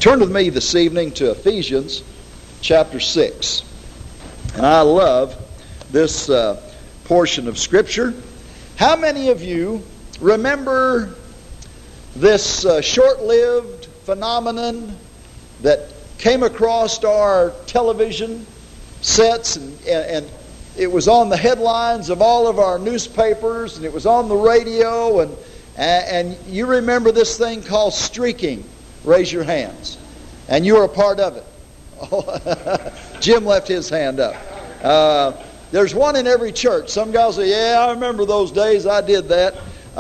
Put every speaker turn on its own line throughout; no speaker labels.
Turn with me this evening to Ephesians chapter 6. And I love this portion of Scripture. How many of you remember this short-lived phenomenon that came across our television sets and it was on the headlines of all of our newspapers and it was on the radio and you remember this thing called streaking? Raise your hands. And you were a part of it. Oh, Jim left his hand up. There's one in every church. Some guys say, yeah, I remember those days. I did that.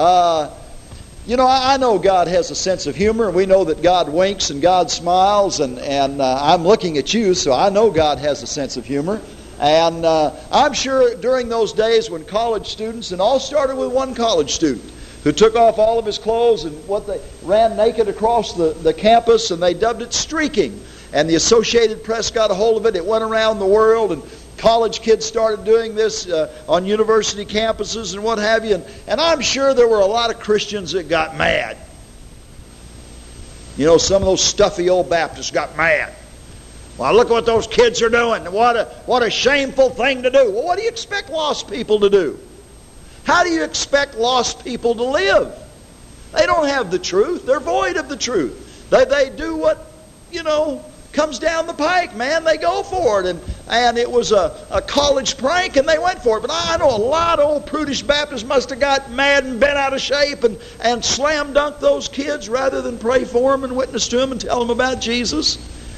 I know God has a sense of humor. We know that God winks and God smiles. And I'm looking at you, so I know God has a sense of humor. And I'm sure during those days when college students, and all started with one college student, who took off all of his clothes and they ran naked across the campus, and they dubbed it streaking. And the Associated Press got a hold of it. It went around the world, and college kids started doing this on university campuses and what have you. And I'm sure there were a lot of Christians that got mad. You know, some of those stuffy old Baptists got mad. Well, look what those kids are doing. What a shameful thing to do. Well, what do you expect lost people to do? How do you expect lost people to live? They don't have the truth. They're void of the truth. They do what, comes down the pike, man. They go for it. And it was a college prank, and they went for it. But I know a lot of old prudish Baptists must have got mad and bent out of shape and slam dunked those kids rather than pray for them and witness to them and tell them about Jesus.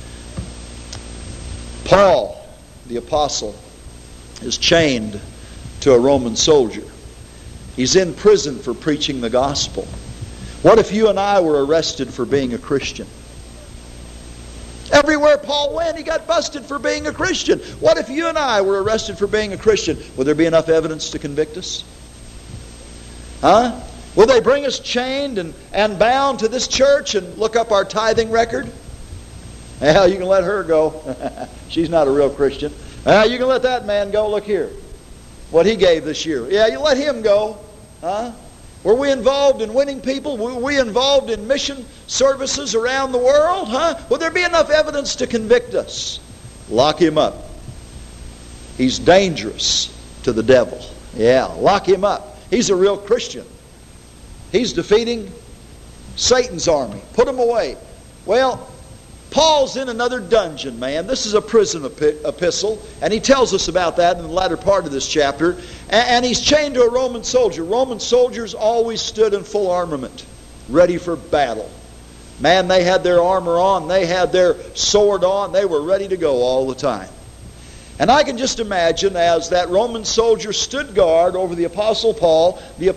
Paul, the apostle, is chained to a Roman soldier. He's in prison for preaching the gospel. What if you and I were arrested for being a Christian? Everywhere Paul went, he got busted for being a Christian. What if you and I were arrested for being a Christian? Would there be enough evidence to convict us? Huh? Will they bring us chained and bound to this church and look up our tithing record? Well, you can let her go. She's not a real Christian. Well, you can let that man go. Look here. What he gave this year. Yeah, you let him go. Huh? Were we involved in winning people? Were we involved in mission services around the world? Huh? Would there be enough evidence to convict us? Lock him up. He's dangerous to the devil. Yeah, lock him up. He's a real Christian. He's defeating Satan's army. Put him away. Well, Paul's in another dungeon, man. This is a prison epistle, and he tells us about that in the latter part of this chapter. And he's chained to a Roman soldier. Roman soldiers always stood in full armament, ready for battle. Man, they had their armor on. They had their sword on. They were ready to go all the time. And I can just imagine as that Roman soldier stood guard over the Apostle Paul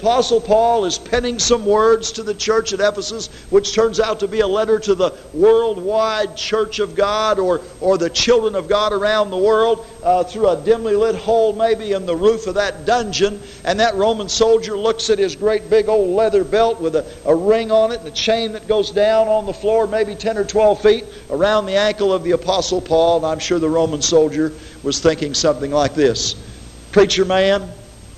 is penning some words to the church at Ephesus, which turns out to be a letter to the worldwide church of God or the children of God around the world through a dimly lit hole maybe in the roof of that dungeon. And that Roman soldier looks at his great big old leather belt with a ring on it and a chain that goes down on the floor maybe 10 or 12 feet around the ankle of the Apostle Paul. And I'm sure the Roman soldier was thinking something like this. Preacher man,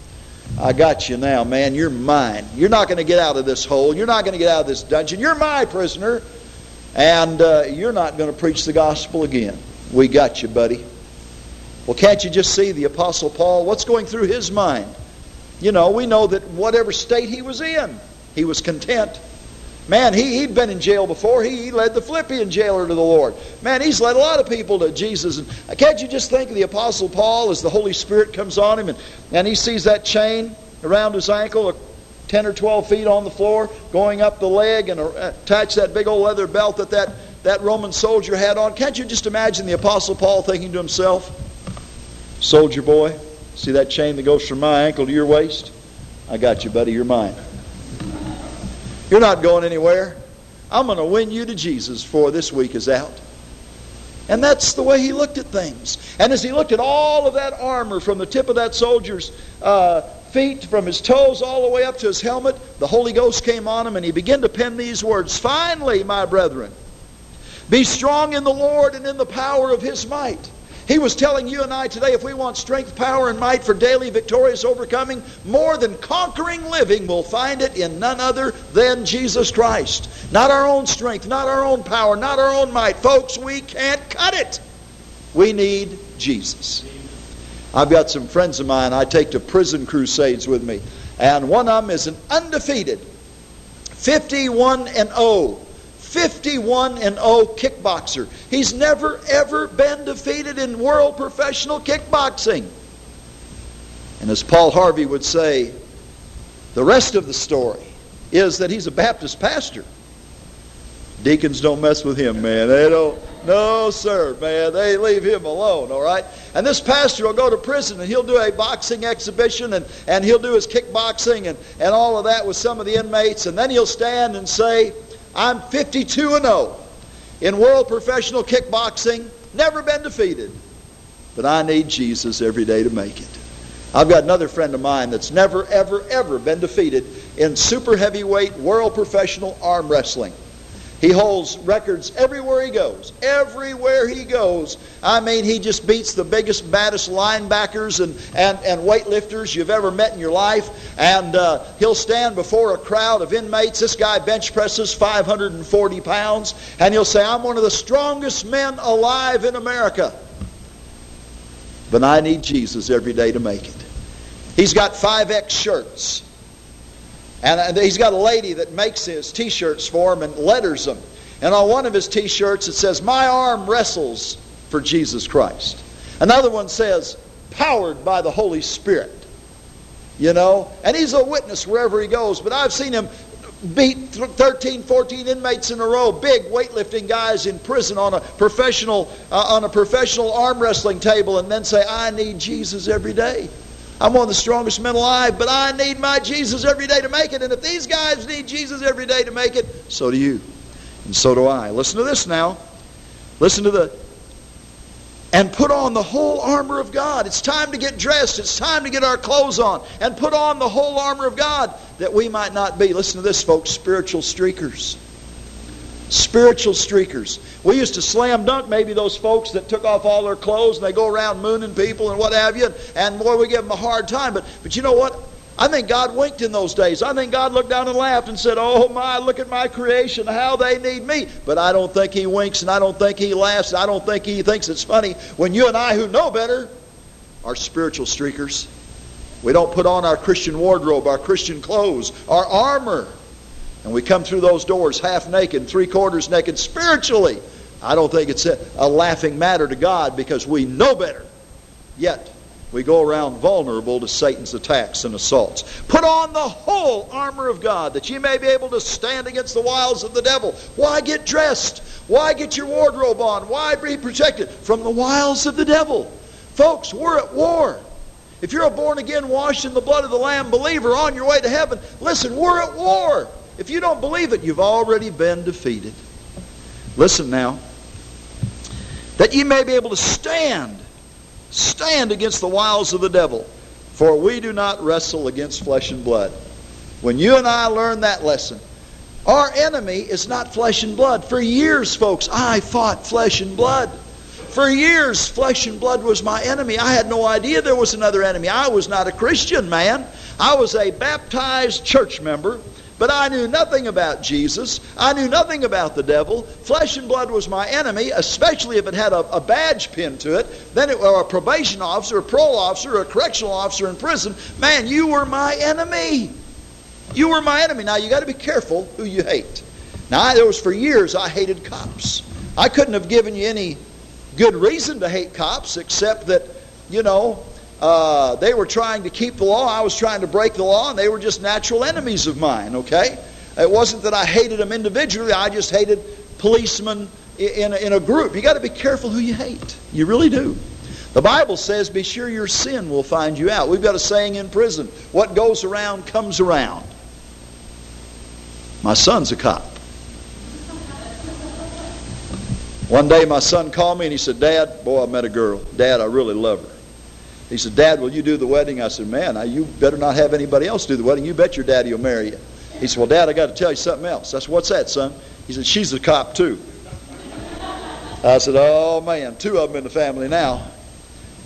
I got you now, man. You're mine. You're not going to get out of this hole. You're not going to get out of this dungeon. You're my prisoner. And you're not going to preach the gospel again. We got you, buddy. Well, can't you just see the Apostle Paul? What's going through his mind? We know that whatever state he was in, he was content. Man, he'd been in jail before. He led the Philippian jailer to the Lord. Man, he's led a lot of people to Jesus. And can't you just think of the Apostle Paul as the Holy Spirit comes on him and he sees that chain around his ankle, 10 or 12 feet on the floor, going up the leg and attach that big old leather belt that Roman soldier had on. Can't you just imagine the Apostle Paul thinking to himself, soldier boy, see that chain that goes from my ankle to your waist? I got you, buddy. You're mine. You're not going anywhere. I'm going to win you to Jesus before this week is out. And that's the way he looked at things. And as he looked at all of that armor from the tip of that soldier's feet, from his toes all the way up to his helmet, the Holy Ghost came on him and he began to pen these words. Finally, my brethren, be strong in the Lord and in the power of his might. He was telling you and I today, if we want strength, power, and might for daily victorious overcoming, more than conquering living, we'll find it in none other than Jesus Christ. Not our own strength, not our own power, not our own might. Folks, we can't cut it. We need Jesus. I've got some friends of mine I take to prison crusades with me. And one of them is an undefeated 51-0. 51-0 kickboxer. He's never ever been defeated in world professional kickboxing. And as Paul Harvey would say, the rest of the story is that he's a Baptist pastor. Deacons don't mess with him, man. They don't. No, sir, man. They leave him alone, all right? And this pastor will go to prison and he'll do a boxing exhibition and he'll do his kickboxing and all of that with some of the inmates. And then he'll stand and say, I'm 52-0 in world professional kickboxing, never been defeated. But I need Jesus every day to make it. I've got another friend of mine that's never, ever, ever been defeated in super heavyweight world professional arm wrestling. He holds records everywhere he goes. Everywhere he goes. I mean, he just beats the biggest, baddest linebackers and weightlifters you've ever met in your life. And he'll stand before a crowd of inmates. This guy bench presses 540 pounds. And he'll say, I'm one of the strongest men alive in America. But I need Jesus every day to make it. He's got 5X shirts. And he's got a lady that makes his T-shirts for him and letters them. And on one of his T-shirts it says, my arm wrestles for Jesus Christ. Another one says, powered by the Holy Spirit. You know? And he's a witness wherever he goes. But I've seen him beat 13, 14 inmates in a row, big weightlifting guys in prison on a professional arm wrestling table, and then say, I need Jesus every day. I'm one of the strongest men alive, but I need my Jesus every day to make it. And if these guys need Jesus every day to make it, so do you. And so do I. Listen to this now. Listen to and put on the whole armor of God. It's time to get dressed. It's time to get our clothes on and put on the whole armor of God that we might not be, listen to this, folks, spiritual streakers. Spiritual streakers. We used to slam dunk maybe those folks that took off all their clothes and they go around mooning people and what have you, and boy, we give them a hard time. But you know what? I think God winked in those days. I think God looked down and laughed and said, oh my, look at my creation, how they need me. But I don't think He winks, and I don't think He laughs, and I don't think He thinks it's funny when you and I, who know better, are spiritual streakers. We don't put on our Christian wardrobe, our Christian clothes, our armor. And we come through those doors half naked, 3/4 naked spiritually. I don't think it's a laughing matter to God because we know better. Yet, we go around vulnerable to Satan's attacks and assaults. Put on the whole armor of God that ye may be able to stand against the wiles of the devil. Why get dressed? Why get your wardrobe on? Why be protected from the wiles of the devil? Folks, we're at war. If you're a born-again, washed in the blood of the Lamb believer on your way to heaven, listen, we're at war. If you don't believe it, you've already been defeated. Listen now. That ye may be able to stand against the wiles of the devil. For we do not wrestle against flesh and blood. When you and I learn that lesson, our enemy is not flesh and blood. For years, folks, I fought flesh and blood. For years, flesh and blood was my enemy. I had no idea there was another enemy. I was not a Christian, man. I was a baptized church member. But I knew nothing about Jesus. I knew nothing about the devil. Flesh and blood was my enemy, especially if it had a badge pinned to it. Then or a probation officer, a parole officer, or a correctional officer in prison. Man, you were my enemy. You were my enemy. Now, you got to be careful who you hate. Now, there was for years I hated cops. I couldn't have given you any good reason to hate cops except that, you know, they were trying to keep the law. I was trying to break the law, and they were just natural enemies of mine, okay? It wasn't that I hated them individually. I just hated policemen in a group. You got to be careful who you hate. You really do. The Bible says, be sure your sin will find you out. We've got a saying in prison, what goes around comes around. My son's a cop. One day my son called me and he said, Dad, boy, I met a girl. Dad, I really love her. He said, Dad, will you do the wedding? I said, man, you better not have anybody else do the wedding. You bet your daddy will marry you. He said, well, Dad, I got to tell you something else. I said, what's that, son? He said, she's a cop too. I said, oh, man, 2 of them in the family now.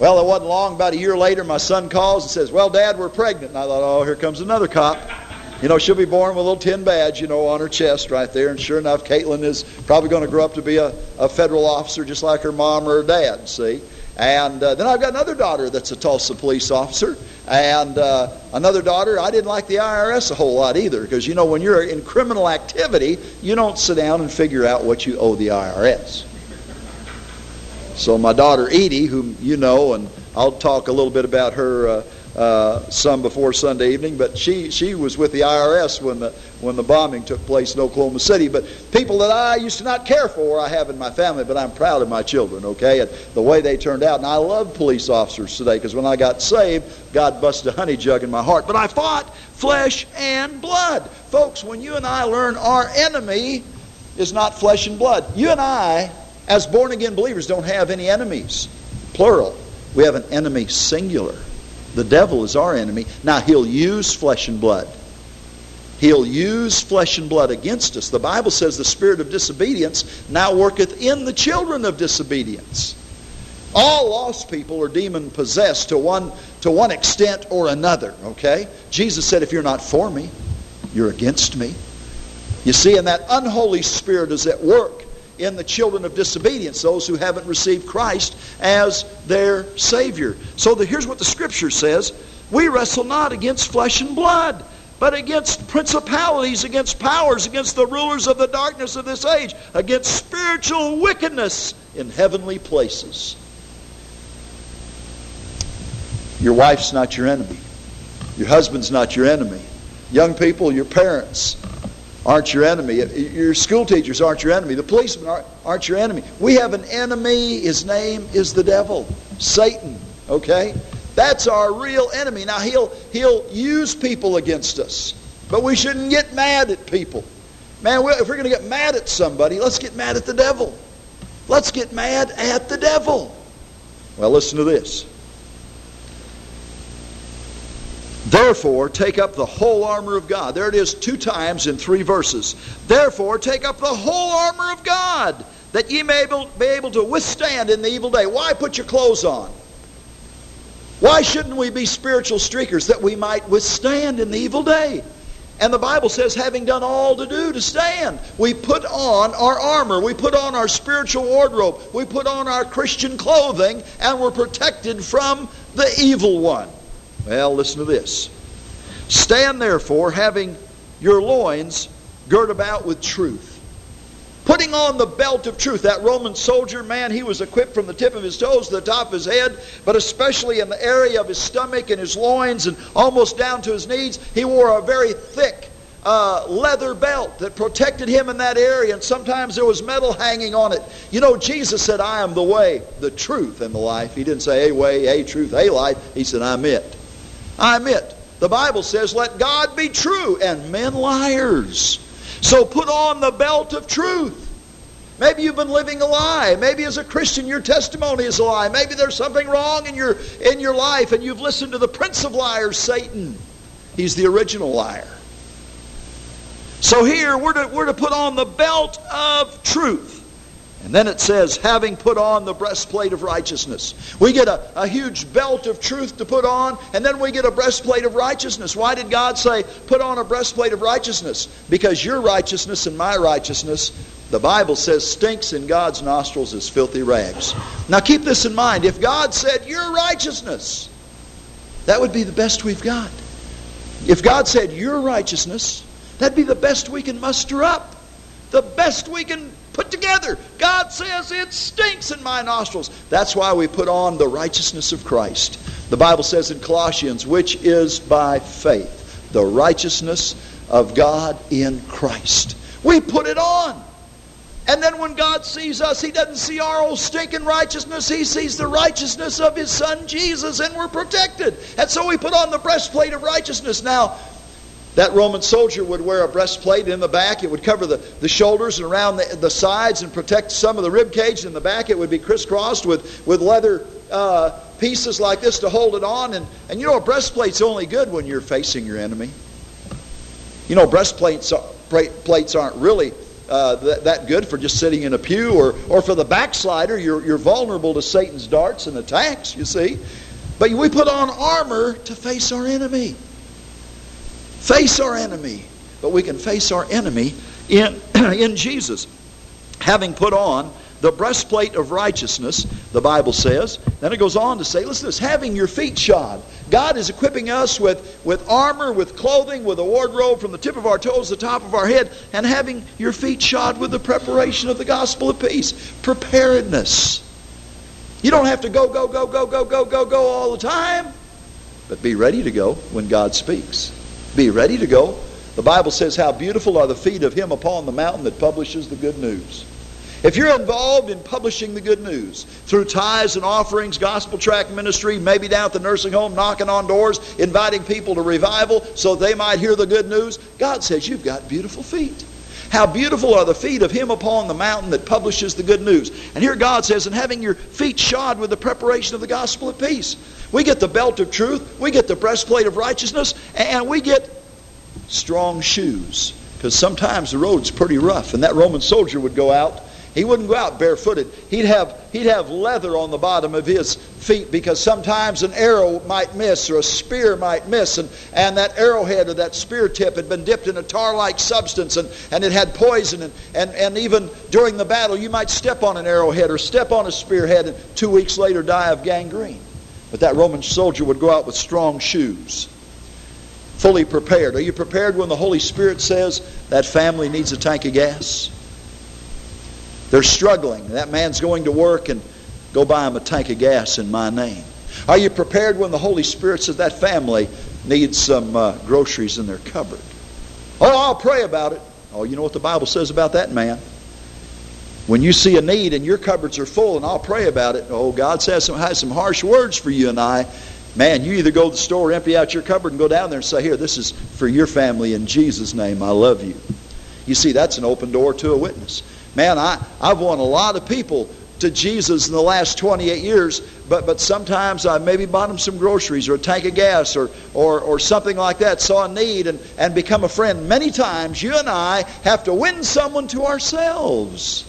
Well, it wasn't long, about a year later, my son calls and says, well, Dad, we're pregnant. And I thought, oh, here comes another cop. You know, she'll be born with a little tin badge, you know, on her chest right there. And sure enough, Caitlin is probably going to grow up to be a federal officer just like her mom or her dad, see. And then I've got another daughter that's a Tulsa police officer. And another daughter, I didn't like the IRS a whole lot either. Because, you know, when you're in criminal activity, you don't sit down and figure out what you owe the IRS. So my daughter Edie, whom you know, and I'll talk a little bit about her some before Sunday evening, but she was with the IRS when the bombing took place in Oklahoma City. But people that I used to not care for, I have in my family, but I'm proud of my children, okay, and the way they turned out. And I love police officers today, because when I got saved, God busted a honey jug in my heart. But I fought flesh and blood. Folks, when you and I learn our enemy is not flesh and blood, you and I, as born-again believers, don't have any enemies, plural. We have an enemy, singular. The devil is our enemy. Now, he'll use flesh and blood. He'll use flesh and blood against us. The Bible says the spirit of disobedience now worketh in the children of disobedience. All lost people are demon-possessed to one extent or another, okay? Jesus said, if you're not for me, you're against me. You see, and that unholy spirit is at work in the children of disobedience, those who haven't received Christ as their Savior. So here's what the Scripture says. We wrestle not against flesh and blood, but against principalities, against powers, against the rulers of the darkness of this age, against spiritual wickedness in heavenly places. Your wife's not your enemy. Your husband's not your enemy. Young people, your parents aren't your enemy. Your school teachers aren't your enemy. The policemen aren't your enemy. We have an enemy. His name is the devil, Satan. Okay? That's our real enemy. Now, he'll use people against us. But we shouldn't get mad at people. Man, if we're going to get mad at somebody, let's get mad at the devil. Let's get mad at the devil. Well, listen to this. Therefore, take up the whole armor of God. There it is 2 times in 3 verses. Therefore, take up the whole armor of God, that ye may be able to withstand in the evil day. Why put your clothes on? Why shouldn't we be spiritual streakers? That we might withstand in the evil day. And the Bible says, having done all to do to stand, we put on our armor. We put on our spiritual wardrobe. We put on our Christian clothing, and we're protected from the evil one. Well, listen to this. Stand therefore, having your loins girt about with truth. Putting on the belt of truth. That Roman soldier, man, he was equipped from the tip of his toes to the top of his head, but especially in the area of his stomach and his loins and almost down to his knees, he wore a very thick leather belt that protected him in that area, and sometimes there was metal hanging on it. You know, Jesus said, I am the way, the truth, and the life. He didn't say a way, a truth, a life. He said, I'm it. I'm it. The Bible says, let God be true and men liars. So put on the belt of truth. Maybe you've been living a lie. Maybe as a Christian your testimony is a lie. Maybe there's something wrong in your life and you've listened to the prince of liars, Satan. He's the original liar. So here we're to put on the belt of truth. And then it says, having put on the breastplate of righteousness. We get a huge belt of truth to put on, and then we get a breastplate of righteousness. Why did God say, put on a breastplate of righteousness? Because your righteousness and my righteousness, the Bible says, stinks in God's nostrils as filthy rags. Now keep this in mind. If God said, your righteousness, that would be the best we've got. If God said, your righteousness, that'd be the best we can muster up. The best we can put together. God says it stinks in my nostrils. That's why we put on the righteousness of Christ. The Bible says in Colossians, which is by faith, the righteousness of God in Christ. We put it on. And then when God sees us, He doesn't see our old stinking righteousness. He sees the righteousness of His Son Jesus, and we're protected. And so we put on the breastplate of righteousness. Now, that Roman soldier would wear a breastplate in the back. It would cover the shoulders and around the sides and protect some of the rib cage. In the back it would be crisscrossed with leather pieces like this to hold it on. And you know, a breastplate's only good when you're facing your enemy. You know, breastplates aren't really that good for just sitting in a pew, or for the backslider, you're vulnerable to Satan's darts and attacks, you see. But we put on armor to face our enemy. Face our enemy. But we can face our enemy in Jesus. Having put on the breastplate of righteousness, the Bible says. Then it goes on to say, listen to this, having your feet shod. God is equipping us with armor, with clothing, with a wardrobe from the tip of our toes to the top of our head, and having your feet shod with the preparation of the gospel of peace. Preparedness. You don't have to go all the time, but be ready to go when God speaks. Be ready to go. The Bible says, how beautiful are the feet of him upon the mountain that publishes the good news. If you're involved in publishing the good news through tithes and offerings, gospel tract ministry, maybe down at the nursing home, knocking on doors, inviting people to revival so they might hear the good news, God says you've got beautiful feet. How beautiful are the feet of him upon the mountain that publishes the good news. And here God says, and having your feet shod with the preparation of the gospel of peace. We get the belt of truth, we get the breastplate of righteousness, and we get strong shoes. Because sometimes the road's pretty rough, and that Roman soldier would go out. He wouldn't go out barefooted. He'd have leather on the bottom of his feet, because sometimes an arrow might miss or a spear might miss, and that arrowhead or that spear tip had been dipped in a tar-like substance, and it had poison, and even during the battle you might step on an arrowhead or step on a spearhead and 2 weeks later die of gangrene. But that Roman soldier would go out with strong shoes, fully prepared. Are you prepared when the Holy Spirit says that family needs a tank of gas? They're struggling. That man's going to work, and go buy him a tank of gas in my name. Are you prepared when the Holy Spirit says that family needs some groceries in their cupboard? Oh, I'll pray about it. Oh, you know what the Bible says about that man? When you see a need and your cupboards are full, and I'll pray about it. Oh, God has some harsh words for you and I. Man, you either go to the store, empty out your cupboard, and go down there and say, here, this is for your family in Jesus' name. I love you. You see, that's an open door to a witness. Man, I've won a lot of people to Jesus in the last 28 years, but sometimes I maybe bought them some groceries or a tank of gas or something like that, saw a need and become a friend. Many times you and I have to win someone to ourselves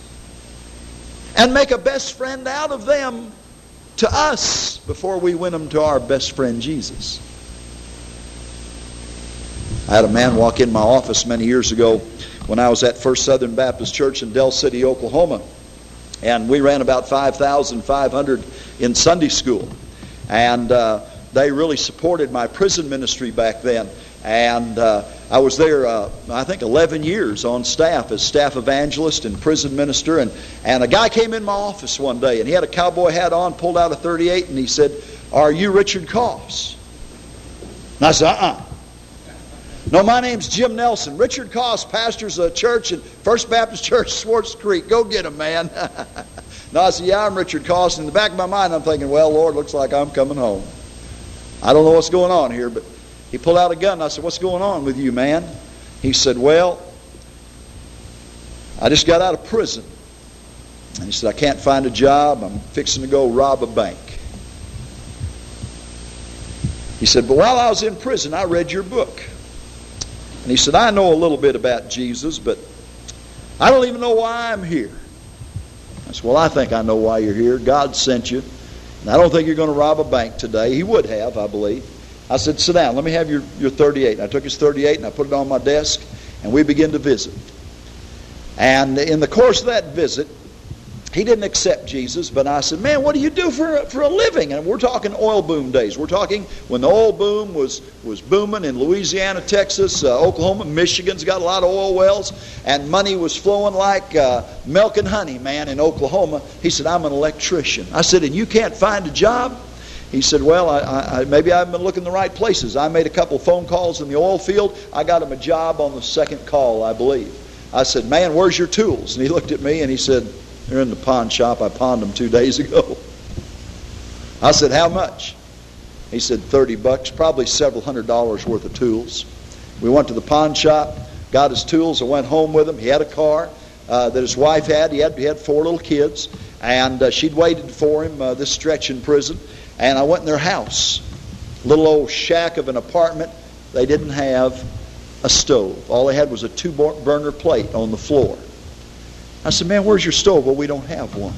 and make a best friend out of them to us before we win them to our best friend Jesus. I had a man walk in my office many years ago when I was at First Southern Baptist Church in Del City, Oklahoma. And we ran about 5,500 in Sunday school. And they really supported my prison ministry back then. And I was there, I think, 11 years on staff as staff evangelist and prison minister. And a guy came in my office one day, and he had a cowboy hat on, pulled out a .38, and he said, "Are you Richard Koss?" And I said, "No, my name's Jim Nelson. Richard Koss pastors a church at First Baptist Church, Swartz Creek. Go get him, man." No, I said, "Yeah, I'm Richard Koss." And in the back of my mind, I'm thinking, well, Lord, looks like I'm coming home. I don't know what's going on here, but he pulled out a gun, and I said, "What's going on with you, man?" He said, "Well, I just got out of prison." And he said, "I can't find a job. I'm fixing to go rob a bank." He said, "But while I was in prison, I read your book." And he said, "I know a little bit about Jesus, but I don't even know why I'm here." I said, "Well, I think I know why you're here. God sent you. And I don't think you're going to rob a bank today." He would have, I believe. I said, "Sit down. Let me have your .38. And I took his .38 and I put it on my desk, and we began to visit. And in the course of that visit, he didn't accept Jesus, but I said, "Man, what do you do for a living?" And we're talking oil boom days. We're talking when the oil boom was booming in Louisiana, Texas, Oklahoma, Michigan's got a lot of oil wells, and money was flowing like milk and honey, man, in Oklahoma. He said, "I'm an electrician." I said, "And you can't find a job?" He said, "Well, I maybe I haven't been looking in the right places. I made a couple phone calls in the oil field. I got him a job on the second call, I believe." I said, "Man, where's your tools?" And he looked at me and he said, "They're in the pawn shop. I pawned them 2 days ago." I said, "How much?" He said, $30, probably several $100 worth of tools. We went to the pawn shop, got his tools, and went home with him. He had a car that his wife had. He had 4 little kids, and she'd waited for him this stretch in prison. And I went in their house, little old shack of an apartment. They didn't have a stove. All they had was a 2-burner plate on the floor. I said, man, where's your stove? Well, we don't have one.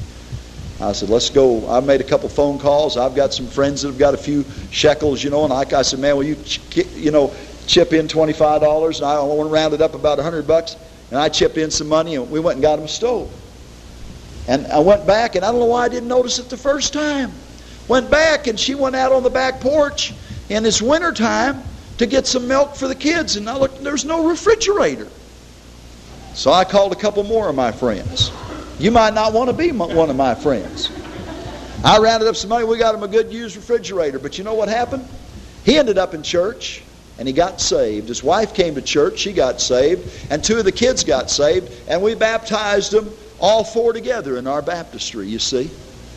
I said, let's go. I made a couple phone calls. I've got some friends that have got a few shekels, and I said, man, will you, chip in $25? And I want to round it up about $100. And I chipped in some money, and we went and got him a stove. And I went back, and I don't know why I didn't notice it the first time. Went back, and she went out on the back porch in this winter time to get some milk for the kids. And I looked, there's no refrigerator. So I called a couple more of my friends. You might not want to be one of my friends. I rounded up some money. We got him a good used refrigerator. But you know what happened? He ended up in church, and he got saved. His wife came to church. She got saved. And 2 of the kids got saved. And we baptized them, all 4 together in our baptistry, you see.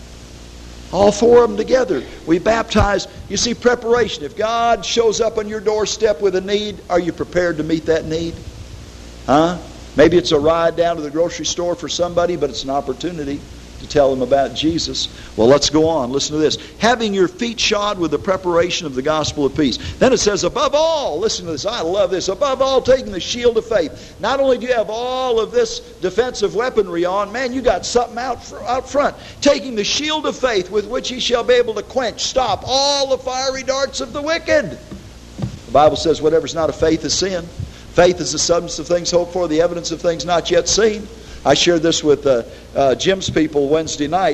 All 4 of them together. We baptized. You see, preparation. If God shows up on your doorstep with a need, are you prepared to meet that need? Huh? Maybe it's a ride down to the grocery store for somebody, but it's an opportunity to tell them about Jesus. Well, let's go on. Listen to this. Having your feet shod with the preparation of the gospel of peace. Then it says, above all, listen to this. I love this. Above all, taking the shield of faith. Not only do you have all of this defensive weaponry on, man, you got something out front. Taking the shield of faith with which ye shall be able to quench, stop all the fiery darts of the wicked. The Bible says whatever's not of faith is sin. Faith is the substance of things hoped for, the evidence of things not yet seen. I shared this with Jim's people Wednesday night.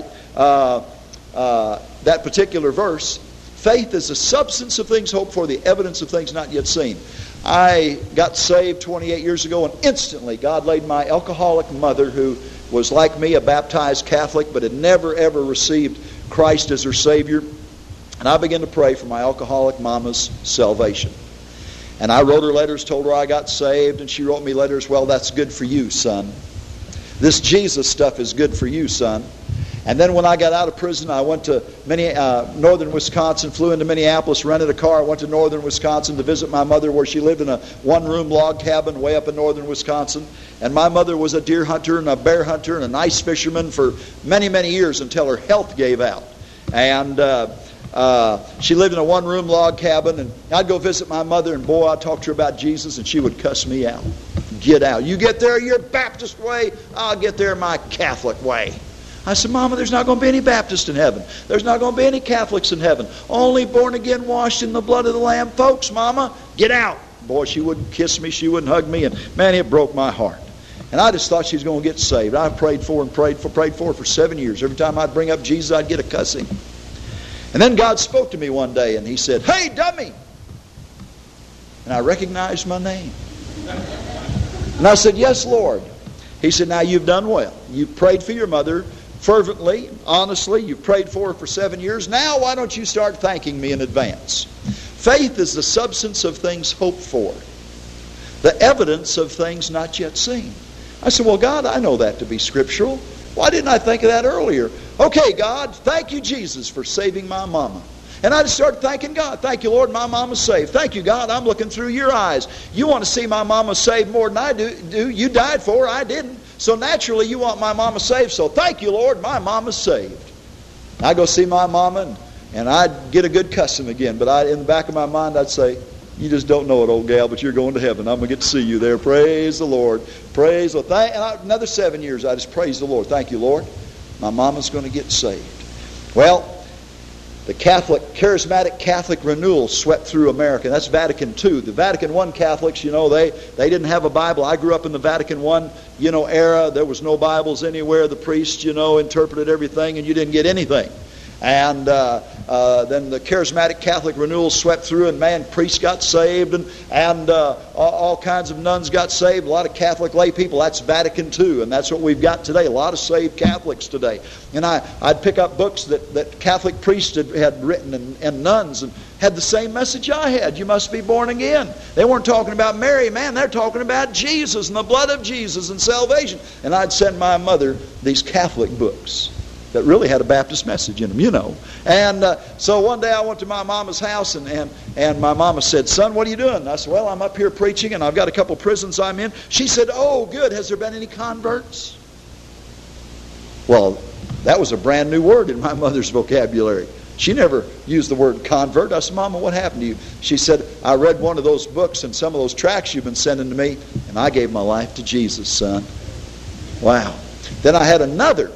That particular verse, faith is the substance of things hoped for, the evidence of things not yet seen. I got saved 28 years ago, and instantly God laid my alcoholic mother, who was like me, a baptized Catholic, but had never ever received Christ as her Savior. And I began to pray for my alcoholic mama's salvation. And I wrote her letters, told her I got saved, and she wrote me letters, well, that's good for you, son. This Jesus stuff is good for you, son. And then when I got out of prison, I went to northern Wisconsin, flew into Minneapolis, rented a car, went to northern Wisconsin to visit my mother, where she lived in a one-room log cabin way up in northern Wisconsin. And my mother was a deer hunter and a bear hunter and an ice fisherman for many, many years until her health gave out. And she lived in a one-room log cabin, and I'd go visit my mother, and boy, I'd talk to her about Jesus, and she would cuss me out. Get out. You get there your Baptist way, I'll get there my Catholic way. I said, Mama, there's not going to be any Baptists in heaven. There's not going to be any Catholics in heaven. Only born again, washed in the blood of the Lamb folks, Mama. Get out. Boy, she wouldn't kiss me, she wouldn't hug me, and man, it broke my heart. And I just thought she was going to get saved. I prayed for her for 7 years. Every time I'd bring up Jesus, I'd get a cussing. And then God spoke to me one day, and He said, hey, dummy! And I recognized my name. And I said, yes, Lord. He said, now you've done well. You've prayed for your mother fervently, honestly. You've prayed for her for 7 years. Now why don't you start thanking me in advance? Faith is the substance of things hoped for, the evidence of things not yet seen. I said, well, God, I know that to be scriptural. Why didn't I think of that earlier? Okay, God, thank you, Jesus, for saving my mama. And I just started thanking God. Thank you, Lord, my mama's saved. Thank you, God, I'm looking through your eyes. You want to see my mama saved more than I do. You died for her, I didn't. So naturally, you want my mama saved. So thank you, Lord, my mama's saved. I go see my mama, and I'd get a good cussing again. But in the back of my mind, I'd say, you just don't know it, old gal, but you're going to heaven. I'm going to get to see you there. Praise the Lord. Praise the Lord. Another 7 years, I just praise the Lord. Thank you, Lord. My mama's going to get saved. Well, the charismatic Catholic renewal swept through America. That's Vatican II. The Vatican I Catholics, they didn't have a Bible. I grew up in the Vatican I, era. There was no Bibles anywhere. The priests, interpreted everything, and you didn't get anything. And then the charismatic Catholic renewal swept through, and man, priests got saved, and all kinds of nuns got saved, a lot of Catholic lay people. That's Vatican II, and that's what we've got today, a lot of saved Catholics today. And I'd pick up books that Catholic priests had written, and nuns, and had the same message I had. You must be born again. They weren't talking about Mary, man, they're talking about Jesus and the blood of Jesus and salvation. And I'd send my mother these Catholic books that really had a Baptist message in them, And so one day I went to my mama's house, and my mama said, son, what are you doing? And I said, well, I'm up here preaching, and I've got a couple prisons I'm in. She said, oh, good. Has there been any converts? Well, that was a brand new word in my mother's vocabulary. She never used the word convert. I said, Mama, what happened to you? She said, I read one of those books and some of those tracts you've been sending to me, and I gave my life to Jesus, son. Wow. Then I had another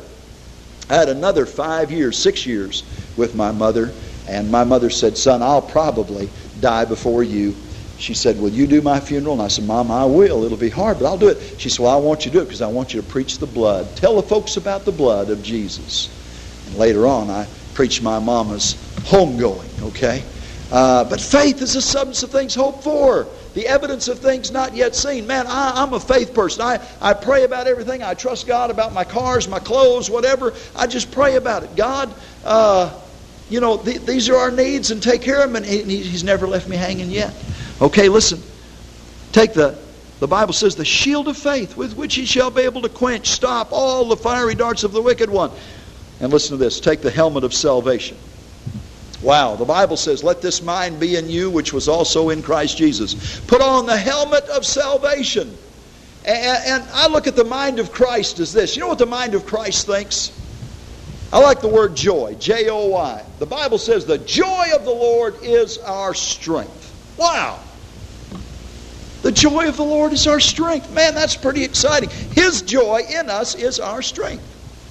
5 years, 6 years with my mother. And my mother said, son, I'll probably die before you. She said, will you do my funeral? And I said, Mom, I will. It'll be hard, but I'll do it. She said, well, I want you to do it because I want you to preach the blood. Tell the folks about the blood of Jesus. And later on, I preached my mama's homegoing, okay? But faith is the substance of things hoped for, the evidence of things not yet seen. Man, I'm a faith person. I pray about everything. I trust God about my cars, my clothes, whatever. I just pray about it. God, these are our needs, and take care of them. And He's never left me hanging yet. Okay, listen. Take the Bible says, the shield of faith with which He shall be able to quench, stop all the fiery darts of the wicked one. And listen to this. Take the helmet of salvation. Wow, the Bible says, let this mind be in you, which was also in Christ Jesus. Put on the helmet of salvation. And I look at the mind of Christ as this. You know what the mind of Christ thinks? I like the word joy, J-O-Y. The Bible says, the joy of the Lord is our strength. Wow. The joy of the Lord is our strength. Man, that's pretty exciting. His joy in us is our strength.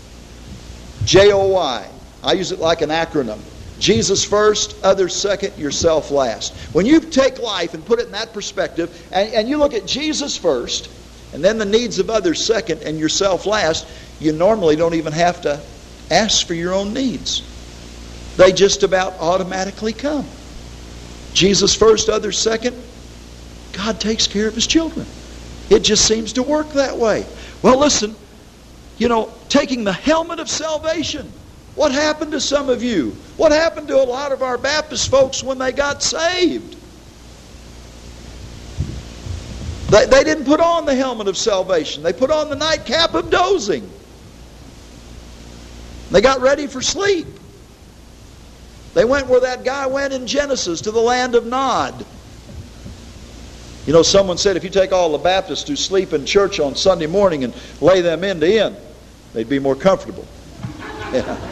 J-O-Y. I use it like an acronym. Jesus first, others second, yourself last. When you take life and put it in that perspective, and you look at Jesus first, and then the needs of others second, and yourself last, you normally don't even have to ask for your own needs. They just about automatically come. Jesus first, others second. God takes care of His children. It just seems to work that way. Well, listen, taking the helmet of salvation. What happened to some of you? What happened to a lot of our Baptist folks when they got saved? They didn't put on the helmet of salvation. They put on the nightcap of dozing. They got ready for sleep. They went where that guy went in Genesis, to the land of Nod. Someone said if you take all the Baptists who sleep in church on Sunday morning and lay them end to end, they'd be more comfortable. Yeah.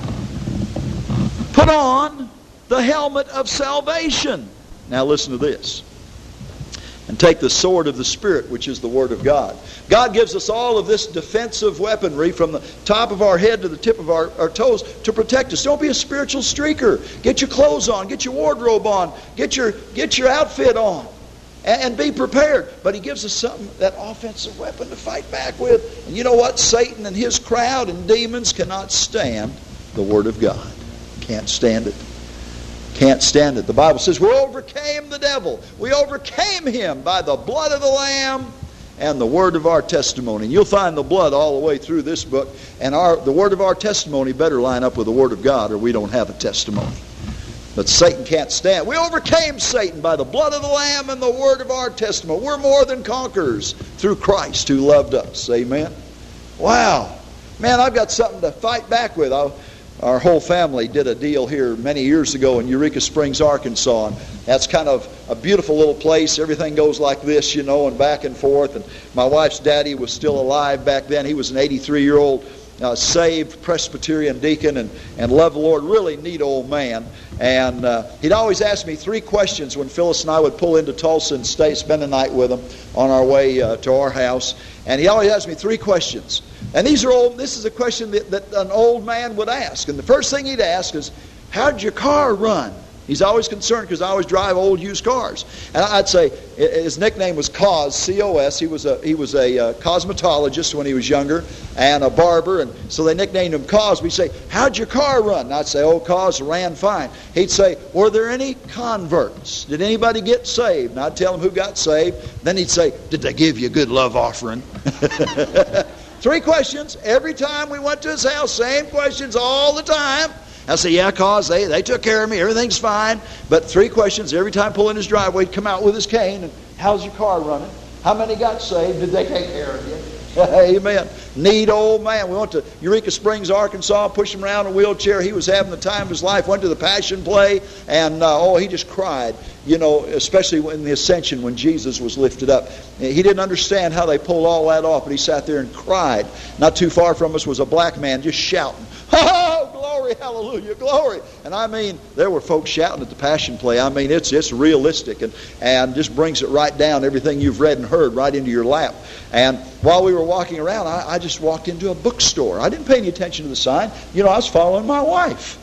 Put on the helmet of salvation. Now listen to this. And take the sword of the Spirit, which is the Word of God. God gives us all of this defensive weaponry from the top of our head to the tip of our toes to protect us. Don't be a spiritual streaker. Get your clothes on. Get your wardrobe on. Get your outfit on. And be prepared. But He gives us something, that offensive weapon to fight back with. And you know what? Satan and his crowd and demons cannot stand the Word of God. Can't stand it. Can't stand it. The Bible says we overcame the devil. We overcame him by the blood of the Lamb and the word of our testimony. And you'll find the blood all the way through this book. And the word of our testimony better line up with the Word of God, or we don't have a testimony. But Satan can't stand. We overcame Satan by the blood of the Lamb and the word of our testimony. We're more than conquerors through Christ who loved us. Amen. Wow. Man, I've got something to fight back with. Our whole family did a deal here many years ago in Eureka Springs, Arkansas. And that's kind of a beautiful little place. Everything goes like this, and back and forth. And my wife's daddy was still alive back then. He was an 83-year-old saved Presbyterian deacon and loved the Lord. Really neat old man. And he'd always ask me 3 questions when Phyllis and I would pull into Tulsa and spend the night with him on our way to our house. And he always asked me 3 questions. And this is a question that an old man would ask. And the first thing he'd ask is, how'd your car run? He's always concerned because I always drive old used cars. And I'd say, his nickname was Cos, C-O-S. He was a cosmetologist when he was younger and a barber. And so they nicknamed him Cos. We'd say, how'd your car run? And I'd say, oh, Cos ran fine. He'd say, were there any converts? Did anybody get saved? And I'd tell him who got saved. Then he'd say, did they give you a good love offering? 3 questions every time we went to his house. Same questions all the time. I say, yeah, Cos, they took care of me. Everything's fine. But 3 questions every time pulling his driveway. He'd come out with his cane. And how's your car running? How many got saved? Did they take care of you? Amen. Neat old man. We went to Eureka Springs, Arkansas, pushed him around in a wheelchair. He was having the time of his life. Went to the Passion Play. And, he just cried. Especially in the Ascension when Jesus was lifted up. He didn't understand how they pulled all that off, but he sat there and cried. Not too far from us was a black man just shouting, oh, glory, glory, hallelujah, glory. And I mean, there were folks shouting at the Passion Play. I mean, it's realistic and just brings it right down, everything you've read and heard right into your lap. And while we were walking around, I just walked into a bookstore. I didn't pay any attention to the sign. You know, I was following my wife.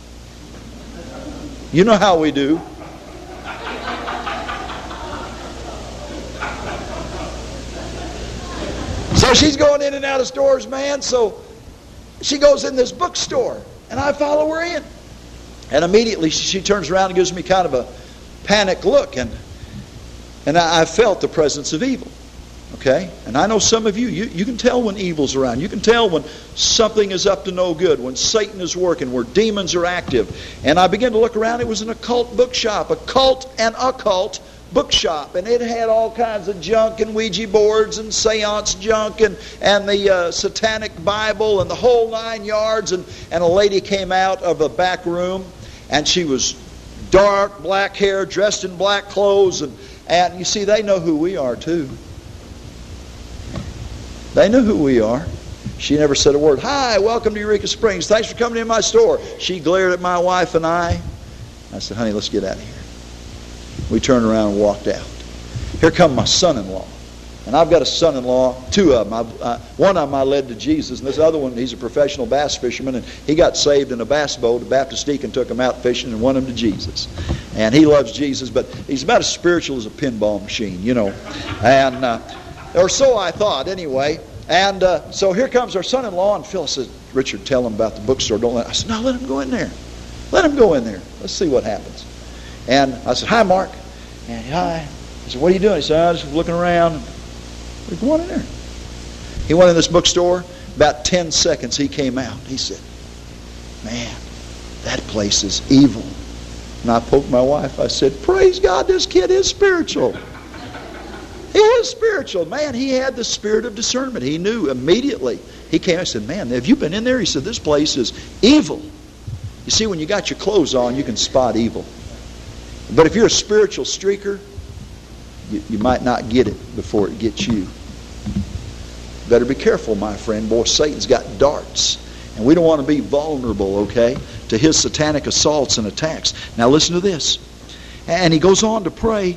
You know how we do. So she's going in and out of stores, man. So she goes in this bookstore, and I follow her in. And immediately she turns around and gives me kind of a panicked look, and I felt the presence of evil. Okay? And I know some of you can tell when evil's around. You can tell when something is up to no good, when Satan is working, where demons are active. And I began to look around. It was an occult bookshop, a cult and occult bookshop, and it had all kinds of junk and Ouija boards and seance junk and the satanic Bible and the whole 9 yards. And a lady came out of a back room, and she was dark, black hair, dressed in black clothes, and you see, they know who we are too. They know who we are. She never said a word. Hi, welcome to Eureka Springs. Thanks for coming in my store. She glared at my wife and I. I said, honey, let's get out of here. We turned around and walked out. Here come my son-in-law. And I've got a son-in-law, 2 of them. One of them I led to Jesus, and this other one, he's a professional bass fisherman, and he got saved in a bass boat. A Baptist deacon took him out fishing and won him to Jesus. And he loves Jesus, but he's about as spiritual as a pinball machine, you know. And or so I thought, anyway. And so here comes our son-in-law, and Phil says, Richard, tell him about the bookstore. Don't let. I said, no, let him go in there. Let him go in there. Let's see what happens. And I said, hi, Mark. And hi. I said, what are you doing? He said, I'm just looking around. I said, go on in there. He went in this bookstore. About 10 seconds, he came out. He said, man, that place is evil. And I poked my wife. I said, praise God, this kid is spiritual. He is spiritual. Man, he had the spirit of discernment. He knew immediately. He came. I said, man, have you been in there? He said, this place is evil. You see, when you got your clothes on, you can spot evil. But if you're a spiritual streaker, you might not get it before it gets you. Better be careful, my friend. Boy, Satan's got darts. And we don't want to be vulnerable, okay, to his satanic assaults and attacks. Now listen to this. And he goes on to pray,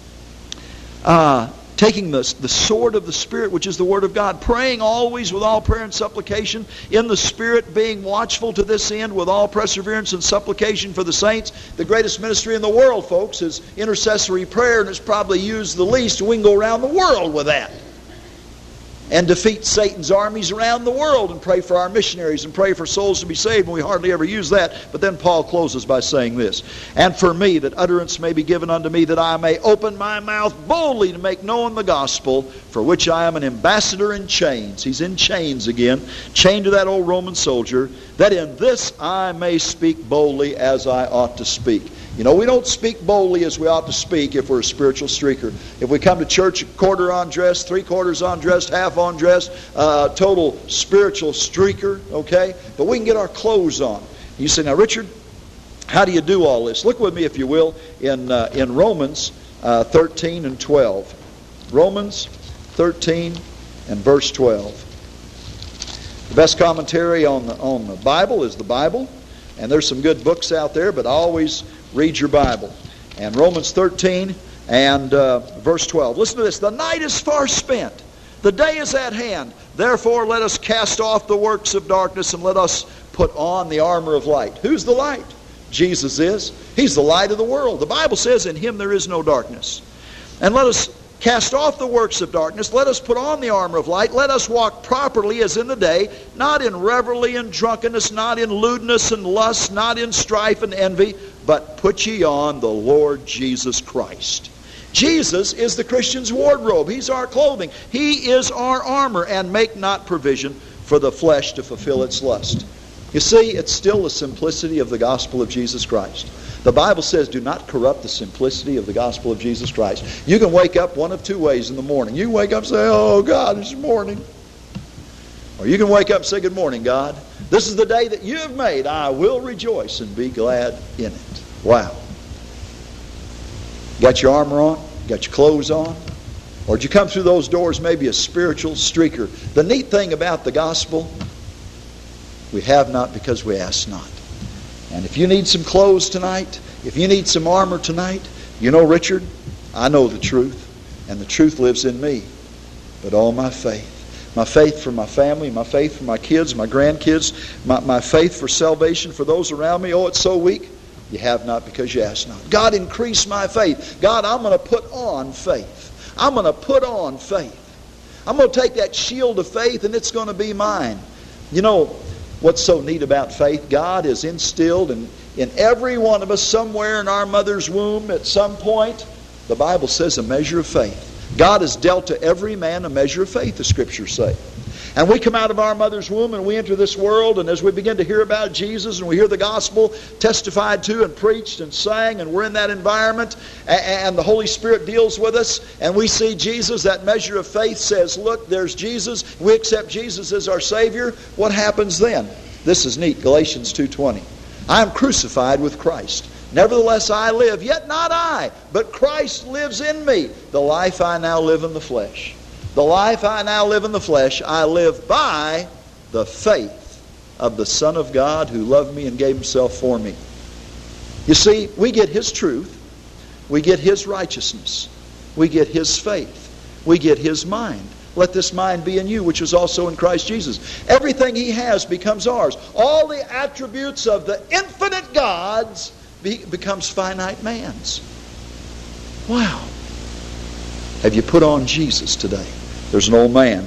taking the sword of the Spirit, which is the Word of God, praying always with all prayer and supplication in the Spirit, being watchful to this end with all perseverance and supplication for the saints. The greatest ministry in the world, folks, is intercessory prayer, and it's probably used the least. We can go around the world with that and defeat Satan's armies around the world and pray for our missionaries and pray for souls to be saved, and we hardly ever use that. But then Paul closes by saying this, and for me, that utterance may be given unto me, that I may open my mouth boldly to make known the gospel, for which I am an ambassador in chains. He's in chains again, chained to that old Roman soldier, that in this I may speak boldly as I ought to speak. You know, we don't speak boldly as we ought to speak if we're a spiritual streaker. If we come to church a quarter undressed, 3/4 undressed, half undressed, total spiritual streaker, okay? But we can get our clothes on. You say, now, Richard, how do you do all this? Look with me, if you will, in Romans 13 and 12. Romans 13 and verse 12. The best commentary on the Bible is the Bible. And there's some good books out there, but always read your Bible. And Romans 13 and verse 12. Listen to this. The night is far spent. The day is at hand. Therefore let us cast off the works of darkness and let us put on the armor of light. Who's the light? Jesus is. He's the light of the world. The Bible says in Him there is no darkness. And let us cast off the works of darkness. Let us put on the armor of light. Let us walk properly as in the day, not in revelry and drunkenness, not in lewdness and lust, not in strife and envy, but put ye on the Lord Jesus Christ. Jesus is the Christian's wardrobe. He's our clothing. He is our armor. And make not provision for the flesh to fulfill its lust. You see, it's still the simplicity of the gospel of Jesus Christ. The Bible says, do not corrupt the simplicity of the gospel of Jesus Christ. You can wake up one of two ways in the morning. You can wake up and say, oh, God, it's morning. Or you can wake up and say, good morning, God. This is the day that you have made. I will rejoice and be glad in it. Wow. Got your armor on? Got your clothes on? Or did you come through those doors maybe a spiritual streaker? The neat thing about the gospel, we have not because we ask not. And if you need some clothes tonight, if you need some armor tonight, you know, Richard, I know the truth, and the truth lives in me. But all my faith for my family, my faith for my kids, my grandkids, my faith for salvation for those around me, oh, it's so weak. You have not because you ask not. God, increase my faith. God, I'm going to put on faith. I'm going to put on faith. I'm going to take that shield of faith and it's going to be mine. You know, what's so neat about faith? God has instilled in every one of us somewhere in our mother's womb at some point, the Bible says, a measure of faith. God has dealt to every man a measure of faith, the Scriptures say. And we come out of our mother's womb and we enter this world, and as we begin to hear about Jesus and we hear the gospel testified to and preached and sang, and we're in that environment, and the Holy Spirit deals with us, and we see Jesus, that measure of faith says, look, there's Jesus. We accept Jesus as our Savior. What happens then? This is neat, Galatians 2:20. I am crucified with Christ. Nevertheless I live, yet not I, but Christ lives in me. The life I now live in the flesh. The life I now live in the flesh, I live by the faith of the Son of God who loved me and gave Himself for me. You see, we get His truth. We get His righteousness. We get His faith. We get His mind. Let this mind be in you, which was also in Christ Jesus. Everything He has becomes ours. All the attributes of the infinite God's becomes finite man's. Wow. Have you put on Jesus today? There's an old man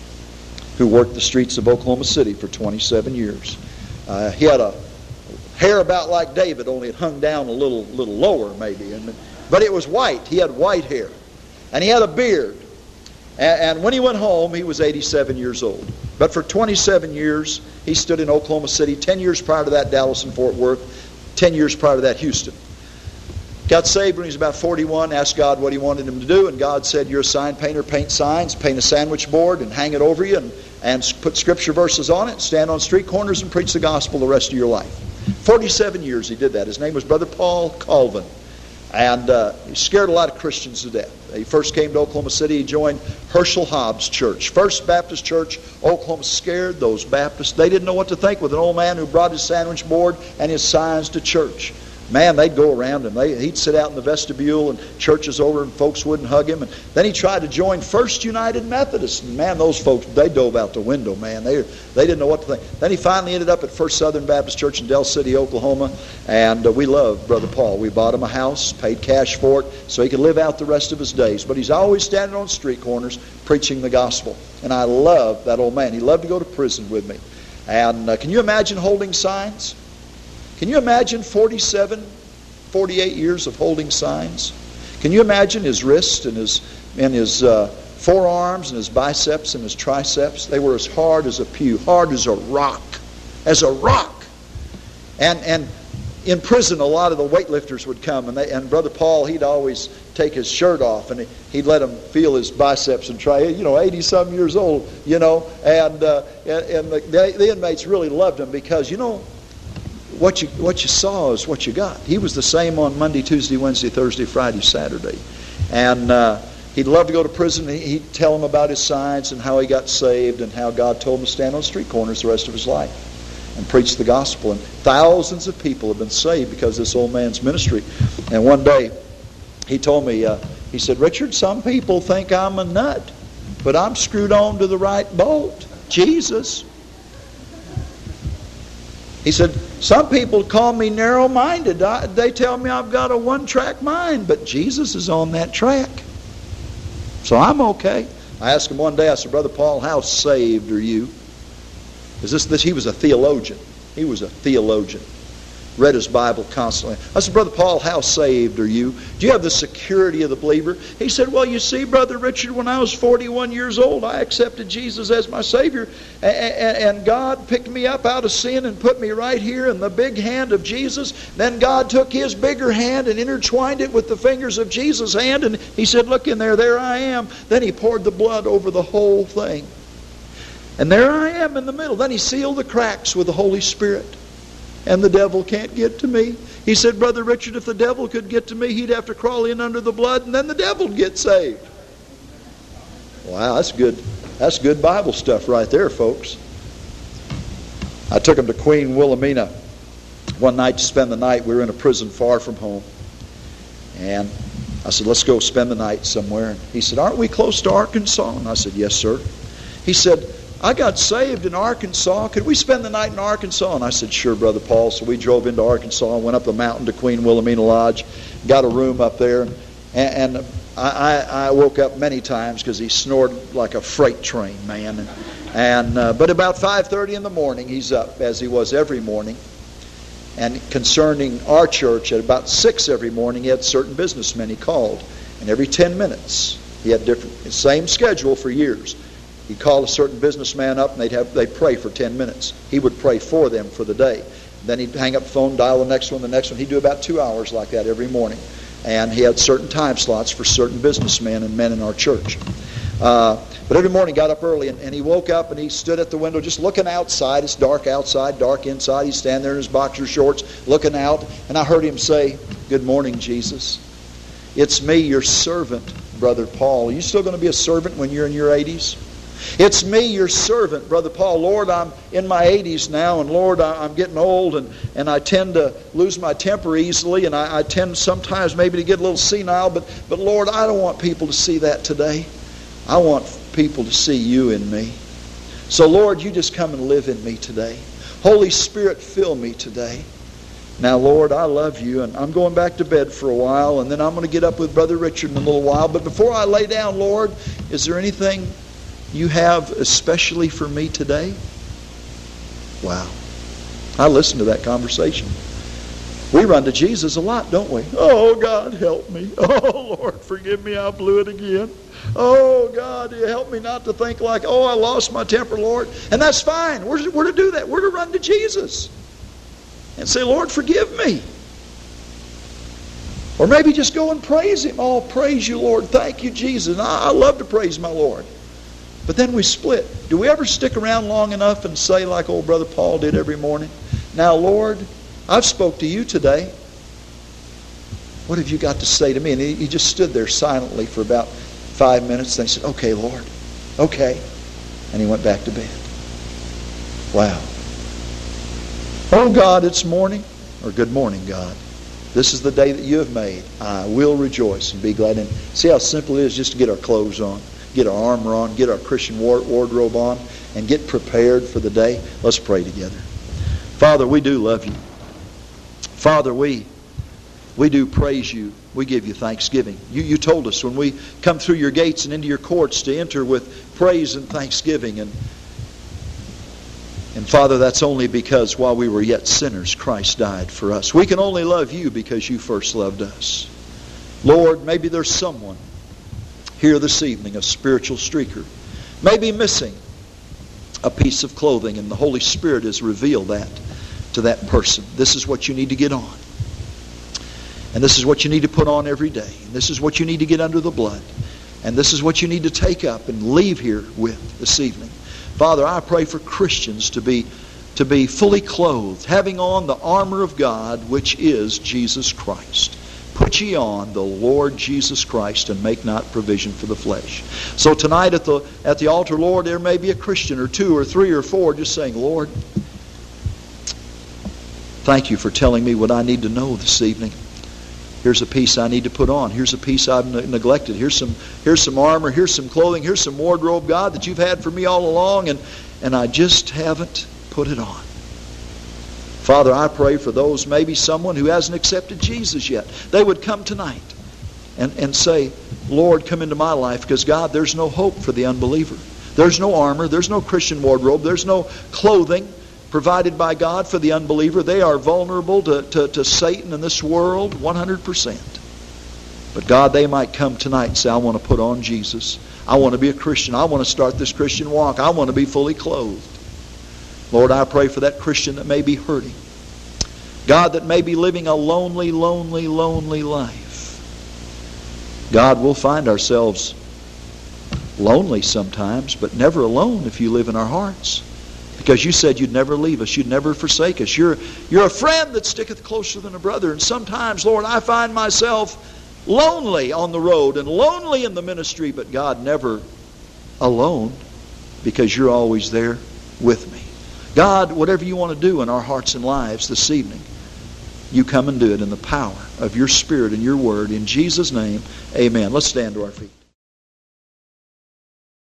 who worked the streets of Oklahoma City for 27 years. He had a hair about like David, only it hung down a little lower maybe. But it was white. He had white hair. And he had a beard. And when he went home, he was 87 years old. But for 27 years, he stood in Oklahoma City. 10 years prior to that, Dallas and Fort Worth. 10 years prior to that, Houston. Got saved when he was about 41, asked God what He wanted him to do, and God said, you're a sign painter, paint signs, paint a sandwich board and hang it over you, and put scripture verses on it, stand on street corners and preach the gospel the rest of your life. 47 years he did that. His name was Brother Paul Colvin. And he scared a lot of Christians to death. He first came to Oklahoma City. He joined Herschel Hobbs Church. First Baptist Church. Oklahoma scared those Baptists. They didn't know what to think with an old man who brought his sandwich board and his signs to church. Man, they'd go around and he'd sit out in the vestibule and churches over and folks wouldn't hug him. And then he tried to join First United Methodist. And man, those folks, they dove out the window, man. They didn't know what to think. Then he finally ended up at First Southern Baptist Church in Del City, Oklahoma. And we loved Brother Paul. We bought him a house, paid cash for it, so he could live out the rest of his days. But he's always standing on street corners preaching the gospel. And I love that old man. He loved to go to prison with me. And can you imagine holding signs? Can you imagine 47, 48 years of holding signs? Can you imagine his wrist and his forearms and his biceps and his triceps? They were as hard as a pew, hard as a rock. As a rock. And in prison, a lot of the weightlifters would come, and Brother Paul, he'd always take his shirt off, and he'd let them feel his biceps and try, 80-some years old, and the inmates really loved him because, what you saw is what you got. He was the same on Monday, Tuesday, Wednesday, Thursday, Friday, Saturday. And he'd love to go to prison. He'd tell them about his signs and how he got saved and how God told him to stand on street corners the rest of his life and preach the gospel. And thousands of people have been saved because of this old man's ministry. And one day, he told me, he said, Richard, some people think I'm a nut, but I'm screwed on to the right bolt. Jesus. He said, some people call me narrow-minded. They tell me I've got a one-track mind, but Jesus is on that track. So I'm okay. I asked him one day, I said, Brother Paul, how saved are you? He was a theologian. He was a theologian. Read his Bible constantly. I said, Brother Paul, how saved are you? Do you have the security of the believer? He said, well, you see, Brother Richard, when I was 41 years old, I accepted Jesus as my Savior, and God picked me up out of sin and put me right here in the big hand of Jesus. Then God took His bigger hand and intertwined it with the fingers of Jesus' hand, and He said, look in there I am. Then He poured the blood over the whole thing. And there I am in the middle. Then He sealed the cracks with the Holy Spirit. And the devil can't get to me. He said, Brother Richard, if the devil could get to me, he'd have to crawl in under the blood, and then the devil would get saved. Wow, that's good. That's good Bible stuff right there, folks. I took him to Queen Wilhelmina one night to spend the night. We were in a prison far from home. And I said, let's go spend the night somewhere. And he said, aren't we close to Arkansas? And I said, yes, sir. He said, I got saved in Arkansas. Could we spend the night in Arkansas? And I said, sure, Brother Paul. So we drove into Arkansas and went up the mountain to Queen Wilhelmina Lodge, got a room up there. And I woke up many times because he snored like a freight train, man. But about 5:30 in the morning, he's up, as he was every morning. And concerning our church, at about 6 every morning, he had certain businessmen he called. And every 10 minutes, he had same schedule for years. He'd call a certain businessman up and they'd pray for 10 minutes. He would pray for them for the day. Then he'd hang up the phone, dial the next one. He'd do about 2 hours like that every morning. And he had certain time slots for certain businessmen and men in our church. But every morning he got up early and he woke up and he stood at the window just looking outside. It's dark outside, dark inside. He's standing there in his boxer shorts looking out. And I heard him say, good morning, Jesus. It's me, your servant, Brother Paul. Are you still going to be a servant when you're in your 80s? It's me, your servant, Brother Paul. Lord, I'm in my 80s now, and Lord, I'm getting old, and I tend to lose my temper easily, and I tend sometimes maybe to get a little senile, but Lord, I don't want people to see that today. I want people to see you in me. So Lord, you just come and live in me today. Holy Spirit, fill me today. Now, Lord, I love you, and I'm going back to bed for a while, and then I'm going to get up with Brother Richard in a little while. But before I lay down, Lord, is there anything you have especially for me today? Wow. I listen to that conversation. We run to Jesus a lot, don't we? Oh, God, help me. Oh, Lord, forgive me, I blew it again. Oh, God, help me not to think like, oh, I lost my temper, Lord. And that's fine. We're to do that. We're to run to Jesus and say, Lord, forgive me. Or maybe just go and praise Him. Oh, praise you, Lord. Thank you, Jesus. And I love to praise my Lord. But then we split. Do we ever stick around long enough and say like old Brother Paul did every morning, now, Lord, I've spoke to you today. What have you got to say to me? And he just stood there silently for about 5 minutes. Then he said, okay, Lord. Okay. And he went back to bed. Wow. Oh, God, it's morning. Or good morning, God. This is the day that you have made. I will rejoice and be glad in it. See how simple it is just to get our clothes on, get our armor on, get our Christian wardrobe on, and get prepared for the day. Let's pray together. Father, we do love you. Father, we do praise you. We give you thanksgiving. You told us when we come through your gates and into your courts to enter with praise and thanksgiving. And Father, that's only because while we were yet sinners, Christ died for us. We can only love you because you first loved us. Lord, maybe there's someone here this evening, a spiritual streaker, maybe missing a piece of clothing, and the Holy Spirit has revealed that to that person. This is what you need to get on. And this is what you need to put on every day. And this is what you need to get under the blood. And this is what you need to take up and leave here with this evening. Father, I pray for Christians to be fully clothed, having on the armor of God, which is Jesus Christ. Put ye on the Lord Jesus Christ and make not provision for the flesh. So tonight at the altar, Lord, there may be a Christian or two or three or four just saying, Lord, thank you for telling me what I need to know this evening. Here's a piece I need to put on. Here's a piece I've neglected. Here's some armor. Here's some clothing. Here's some wardrobe, God, that you've had for me all along, and I just haven't put it on. Father, I pray for those, maybe someone who hasn't accepted Jesus yet. They would come tonight and say, Lord, come into my life, because, God, there's no hope for the unbeliever. There's no armor. There's no Christian wardrobe. There's no clothing provided by God for the unbeliever. They are vulnerable to Satan in this world 100%. But God, they might come tonight and say, I want to put on Jesus. I want to be a Christian. I want to start this Christian walk. I want to be fully clothed. Lord, I pray for that Christian that may be hurting. God, that may be living a lonely, lonely, lonely life. God, we'll find ourselves lonely sometimes, but never alone if you live in our hearts. Because you said you'd never leave us. You'd never forsake us. You're a friend that sticketh closer than a brother. And sometimes, Lord, I find myself lonely on the road and lonely in the ministry, but God, never alone, because you're always there with me. God, whatever you want to do in our hearts and lives this evening, You come and do it in the power of your Spirit and your Word. In Jesus' name, amen. Let's stand to our feet.